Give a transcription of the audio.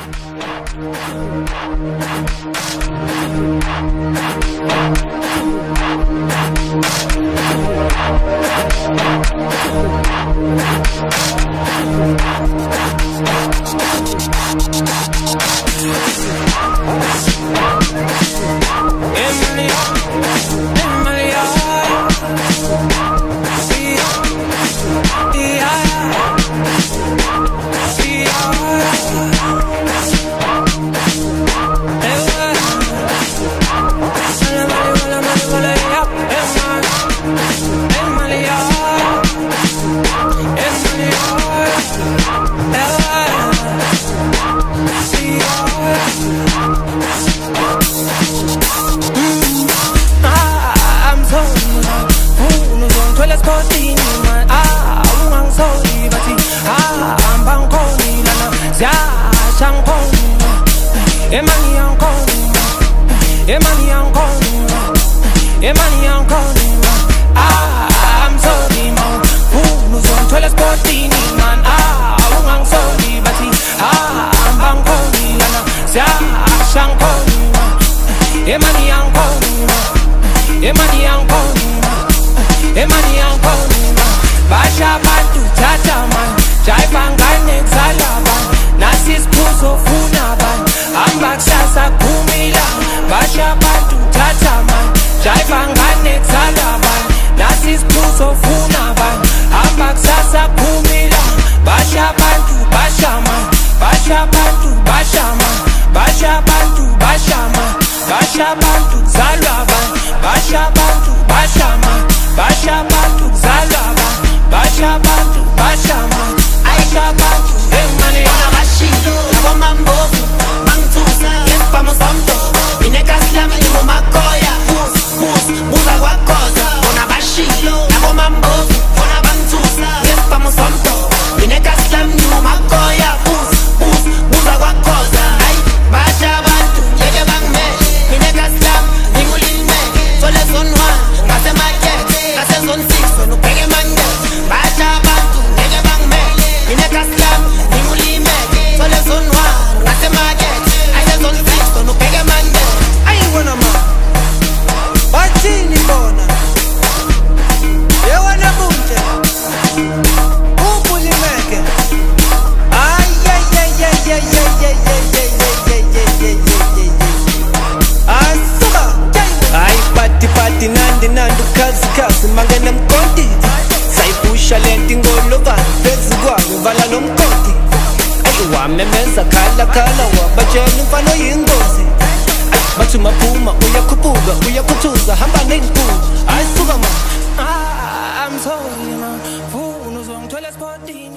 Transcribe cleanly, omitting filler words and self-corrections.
I'm sorry, man. Who knows on toilet sporting, man? Ungangsoli, but I'm bankoni, lana. Shankoni, Emani Ankoni, Emani Ankoni, Emani Ankoni, Basha Bantu, Tata, man. Jaipangane, Salaban, Nasis Puso, Funaban, Ambakshasa, Kumila, Basha Bantu, Tata, man. Jaipangane, Salaban, Nasis Puso, Funaban, Ambakshasa, Kumila, Basha Bantu, Bashaman, Basha Bantu, Bashaman, Basha Bantu, Bashaman, Basha Bantu, Zalaban, Basha Bantu, Bashaman, Basha Bantu, Zalaban, Basha Bantu, Bashaman, Aisha Bantu, Emani, Bashido, Mambo, Bantusa, Pamo Santo, Inekaslam, Makoya, Buza Wakosa, Bonabashilo, Mambo, Bonabantusa, Pamo Santo, Inekaslam, Makoya, Buza Wakosa, Basha Bantu, Yegabang Me, Inekaslam, Ningulin Me, Soleson 1, Masemake, Naseson 6, no Pegamanga, Basha Bantu, Yegabang Me, Inekaslam, Ningulin Me, Soleson 1, Masemake, Naseson 6, no Pegamanga. I ain't wanna ma Batini bona Ye wana bunte Upuli meke Ay Asuka Ay pati nandi nandu kazi Mangene mkonti Saipusha lenti ngolova Pezi kwawe vala no mkonti Ay wamemeza kala Wabajeli mfano yingozi Bathi maphuma uyakhuphuka uyakuthuza hamba ngenkulu ayisuka ma I'm sorry, man. Who knows on toilet sporting?